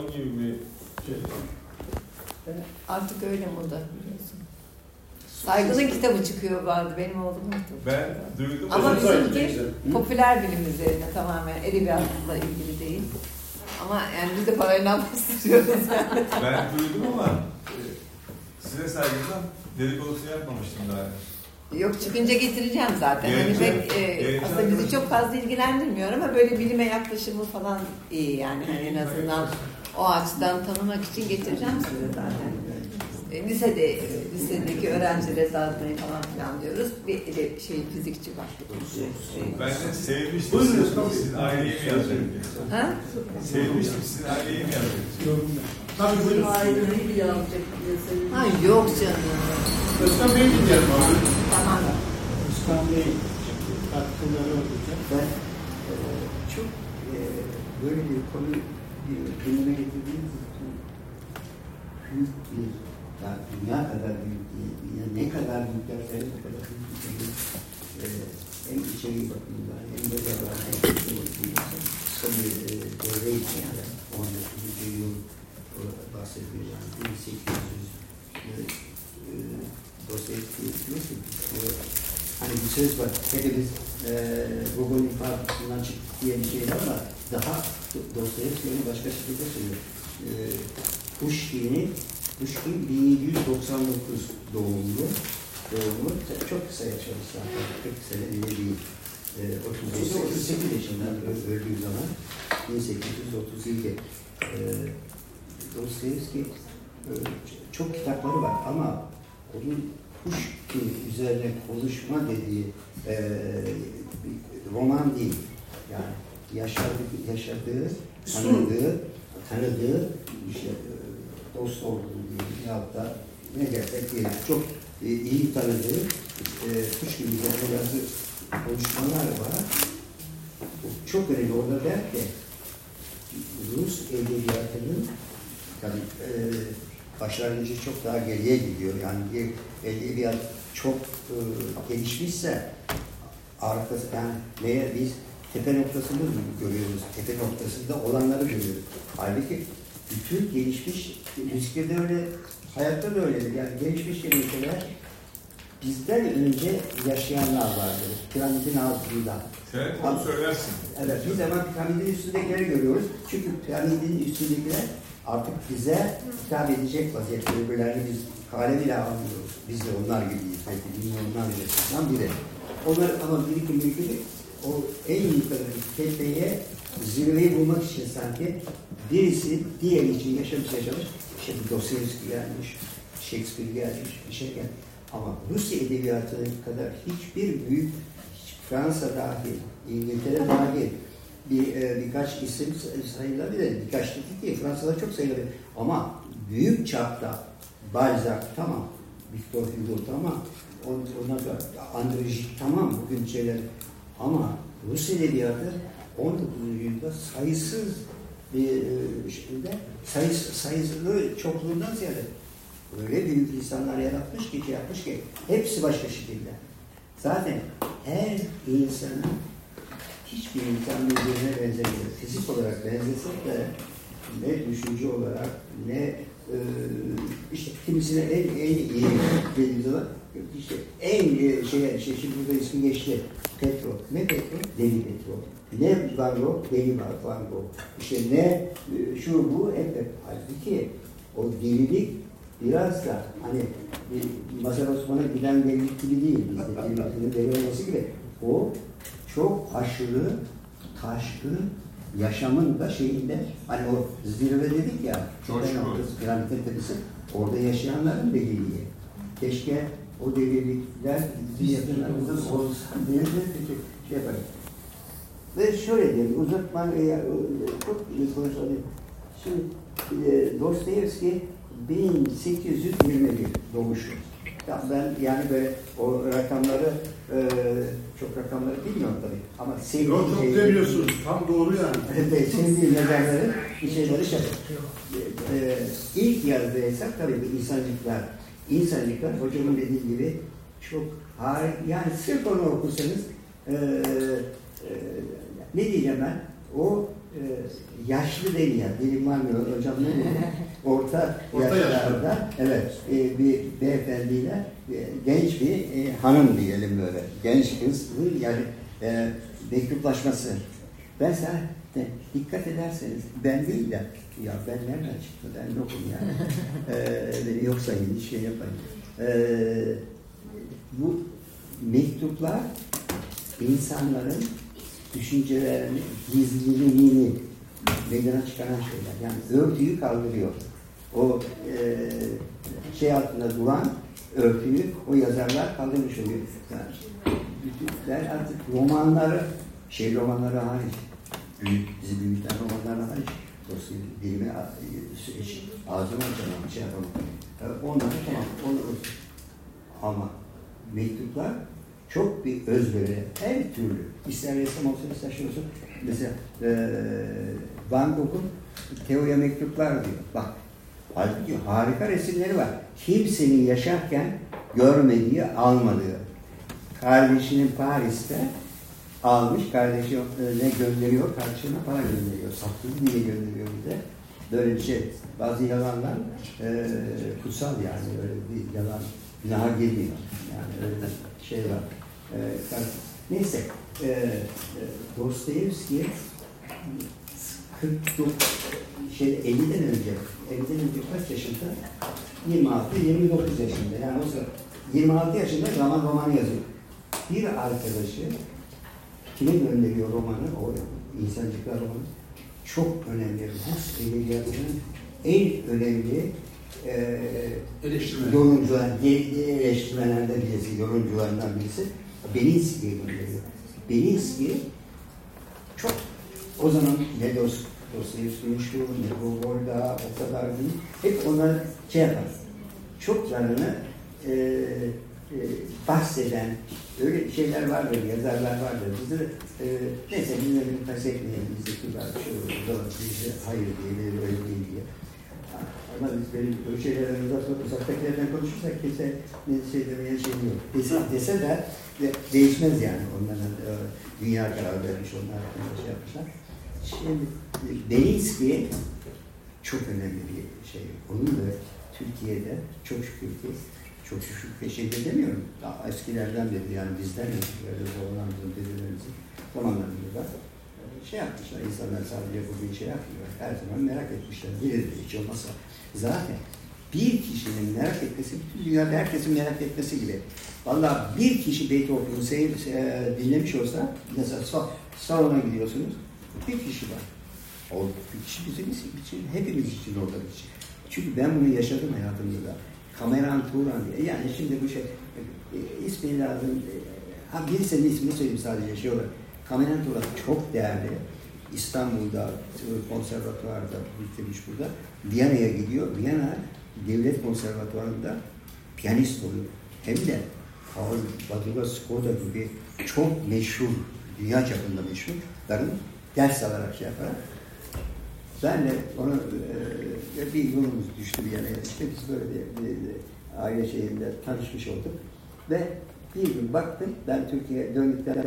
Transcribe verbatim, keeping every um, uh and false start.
gibi bir şey. Artık öyle moda biliyorsun. Saygı'nın kitabı çıkıyor vardı benim oğlum. Ben duydum. Ama bizimki popüler bilim üzerine tamamen edebiyatla ilgili değil. Ama yani biz de parayla basıyoruz yani. Ben duydum ama size saygıdan dedikodusu yapmamıştım daha. Yok çıkınca getireceğim zaten. Hani pek, e, aslında bizi çok fazla ilgilendirmiyor ama böyle bilime yaklaşımı falan iyi yani. Yani en azından o açıdan tanımak için getireceğim size zaten. E, lisede, e, lisedeki öğrencilere dağıtmayı falan planlıyoruz. Bir de şey fizikçi var. Şey, ben de sevmiştim. Sizin, sizin aileye mi yazacaktınız? Ha? Sevmiştim. Sizin aileye mi yazacaktınız? Tabii buyurun. Aileyi mi yazacak diye sevindim. Ha yok canım. Özkan Bey dinleyelim abi. Tamam. Özkan Bey katkıları olacak. Ben e, çok e, böyle bir konu gündeme getirdiğimiz için büyük bir, yani dünya kadar büyük değil, yani ne kadar büyük derseniz o kadar büyük bir şey. E, hem içeriği bakımından hem de zaten hem de bakımından tabii e, devre için yani on dokuzuncu yıl bahsediyor yani bin sekiz yüz e, e, Dostoyevski nasıl e, hani bir söz var, hepimiz e, Gogol'ün fabrikasından çıktık diye bir şey var ama daha Dostoyevski'nin başka şekilde söylüyor. E, Pushkin'i Pushkin bin yedi yüz doksan dokuz doğumlu, doğumlu, çok kısa yaşamış zaten, kırk sene bile değil. E, otuz sekiz yaşında öldüğü zaman bin sekiz yüz otuz yedi. E, Dostoyevski e, çok kitapları var ama onun Pushkin üzerine konuşma dediği e, bir roman değil. Yani yaşadığı, yaşadığı tanıdığı, tanıdığı işte, dost olduğu diye yahut da ne dersek diyelim çok e, iyi tanıdığı e, Pushkin üzerine yazdığı konuşmalar var. Çok önemli. Orada der ki Rus edebiyatının tabii e, başlangıcı çok daha geriye gidiyor. Yani bir edebiyat çok e, gelişmişse arkası yani neye biz tepe noktasını görüyoruz. Tepe noktasında olanları görüyoruz. Halbuki bütün gelişmiş müzikte öyle, hayatta da öyledir. Yani gelişmiş ülkeler bizden önce yaşayanlar vardır. Piramidin altında. Evet, onu söylersin. Evet, biz hemen piramidin üstündekileri görüyoruz. Çünkü piramidin üstündekiler artık bize hitap edecek vaziyette. Öbürlerini biz kale bile almıyoruz. Biz de onlar gibiyiz. Belki milyonlarca biri. Onlar ama birikim birikim o en yukarı tepeye zirveyi bulmak için sanki birisi diğer için yaşamış yaşamış. İşte Dostoyevski gelmiş, Shakespeare gelmiş, bir şey gelmiş. Ama Rusya edebiyatının kadar hiçbir büyük, hiç Fransa dahil, İngiltere dahil bir e, birkaç isim sayılabilir. Birkaç dedik değil, Fransa'da çok sayılabilir. Ama büyük çapta Balzac tamam, Victor Hugo tamam, onlar da André Gide tamam bugün şeyler. Ama Rus edebiyatı on dokuzuncu yüzyılda sayısız bir şekilde sayıs, sayısız çokluğundan ziyade öyle büyük insanlar yaratmış ki, şey yapmış ki hepsi başka şekilde. Zaten her insanın hiçbir insan birbirine benzemiyor. Fizik olarak benzesek de ne düşünce olarak ne e, işte kimisine en, en iyi dediğimiz zaman işte en şey, şey şimdi burada ismi geçti. Petrol. Ne petrol? Deli petrol. Ne Van Gogh? Deli var Van Gogh. İşte ne şu bu hep hep. Halbuki o delilik biraz da hani bir Mazhar Osman'a giden delilik gibi değil. Bizde deliliklerin deli olması gibi. O çok aşırı, taşkın yaşamın da şeyinde hani o zirve dedik ya piramidin tepesi orada yaşayanların deliliği. Keşke o delilikler bizim yakınlarımızda olsa diye bir şey yaparız. Ve şöyle diyelim, uzatman veya çok iyi konuşalım. Şimdi e, Dostoyevski bin sekiz yüz yirmi bir doğuşu. Ya ben yani böyle o rakamları e, çok rakamları bilmiyorum tabii ama sevdiğim Yok çok demiyorsunuz, tam doğru yani. Evet, sevdiğim nedenleri bir şeyleri şey e, ilk yazdığı hesap tabii bu insancıklar. İnsancıklar hocamın dediği gibi çok harika, yani sırf onu okursanız e, e, ne diyeceğim ben, o e, yaşlı değil ya, dilim var mı hocam ne diyor? Orta, Orta yaşlarda, evet, e, bir beyefendiyle e, genç bir e, hanım diyelim böyle, genç kızın yani e, mektuplaşması. Ben sana de, dikkat ederseniz, ben değil de, ya ben nereden çıktı, ben yokum yani, e, beni yok sayın, şey yapayım. E, bu mektuplar insanların düşüncelerini, gizliliğini meydana çıkaran şeyler. Yani örtüyü kaldırıyor. O e, şey altında duran örtüyü o yazarlar kaldırmış oluyor. Yani bütünler artık romanları, şey romanları hariç, büyük, bizi büyükten romanları hariç, dosyayı dilime ağzıma açamam, şey yapamam. Onlar tamam, onu ama mektuplar çok bir özveri, her türlü. İster ressam olsun, ister şey olsun. Mesela e, Van Gogh'un Theo'ya mektuplar diyor. Bak, halbuki harika resimleri var. Kimsenin yaşarken görmediği, almadığı. Kardeşinin Paris'te almış, kardeşine gönderiyor, karşılığına para gönderiyor. Sattığı diye gönderiyor bize. Böyle bir şey, bazı yalanlar e, kutsal yani, öyle bir yalan günaha girmiyor. Yani öyle bir şey var. E, neyse, e, e, Dostoyevski kırk dokuz, şey, elliden önce, elliden önce kaç yaşında? yirmi altı yirmi dokuz yaşında. Yani o sırada yirmi altı yaşında roman romanı yazıyor. Bir arkadaşı kime gönderiyor romanı? O insancıklar romanı. Çok önemli. Rus edebiyatının en önemli e, Eleştirmen. yorumcular, eleştirmenlerden birisi, yorumcularından birisi Belinski'ye gönderiyor. Belinski çok o zaman ne Dostoyevski meşhur, ne Gogol'da o kadar değil. Hep onları şey yapar. Çoklarını e, e, bahseden öyle şeyler vardır, yazarlar vardır. Bizi e, neyse bizleri kastetmeyelim, bizi kızar, şu olur, bizi hayır diye, öyle değil diye. Ama biz böyle, böyle şeylerden uzak, uzaktakilerden konuşursak kimse ne şey demeye şey yok. Dese, dese de, de değişmez yani. Onların e, dünya karar vermiş, onlar şey yapmışlar. Şimdi Belinski çok önemli bir şey. Onun da Türkiye'de çok şükür ki, çok şükür ki şey de demiyorum. Daha eskilerden beri yani bizden eskilerden zorlandığım dedelerimizin zamanlarında da şey yapmışlar. İnsanlar sadece bugün şey yapmıyor. Her zaman merak etmişler. Bilir de hiç olmazsa. Zaten bir kişinin merak etmesi, bütün dünyada herkesin merak etmesi gibi. Vallahi bir kişi Beethoven'u e, dinlemiş olsa, mesela salona gidiyorsunuz, bir kişi var. O bir kişi bizim için, hepimiz için orada bir kişi. Çünkü ben bunu yaşadım hayatımda da. Kameran Turan diye. Yani şimdi bu şey, e, ismi lazım. E, ha birisinin ismini söyleyeyim sadece şey olarak. Kameran Turan çok değerli. İstanbul'da, konservatuvarda bitirmiş burada. Viyana'ya gidiyor. Viyana Devlet Konservatuvarı'nda piyanist oluyor. Hem de Paul Badura Skoda gibi çok meşhur, dünya çapında meşhurların ders alarak şey yaparak. Ben de ona e, bir yolumuz düştü Viyana'ya. İşte biz böyle bir, bir, bir aile şeyinde tanışmış olduk. Ve bir gün baktım, ben Türkiye'ye döndükten